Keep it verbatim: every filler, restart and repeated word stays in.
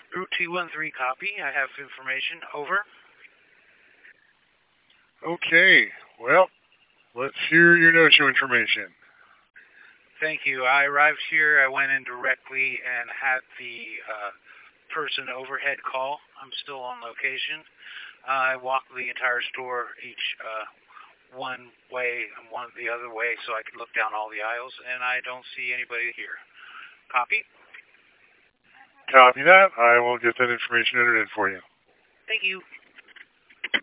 Route two one three, copy. I have information. Over. Okay, well, let's hear your no-show information. Thank you. I arrived here. I went in directly and had the uh, person overhead call. I'm still on location. Uh, I walked the entire store, each uh, one way and one the other way, so I could look down all the aisles, and I don't see anybody here. Copy? Copy that. I will get that information entered in for you. Thank you.